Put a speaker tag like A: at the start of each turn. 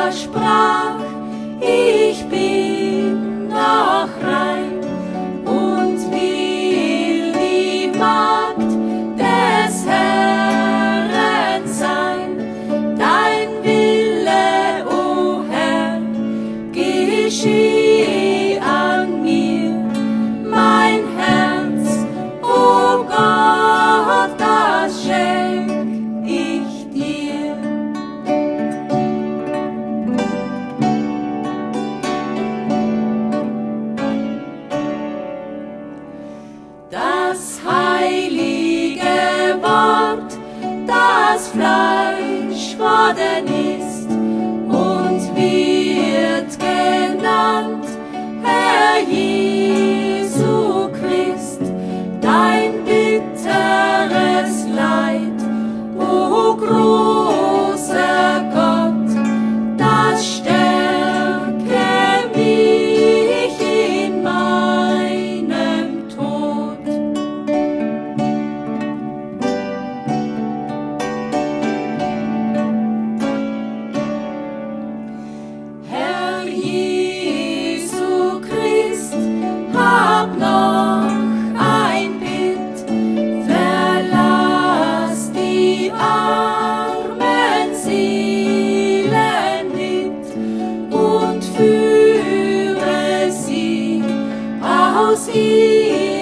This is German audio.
A: versprach, ich bin noch rein und will die Magd des Herrn sein. Dein Wille, o Herr, geschehe an mir, mein Herz, o Gott, das schenk ich dir. Das heilige Wort, das Fleisch worden ist und wird genannt, Herr Jesu Christ, dein bitteres Leid, o großer Gott, das stärke mich in meinem Tod. Herr Jesu Christ, hab noch ein Bitt, verlass die armen Seelen mit und führe sie aus ihr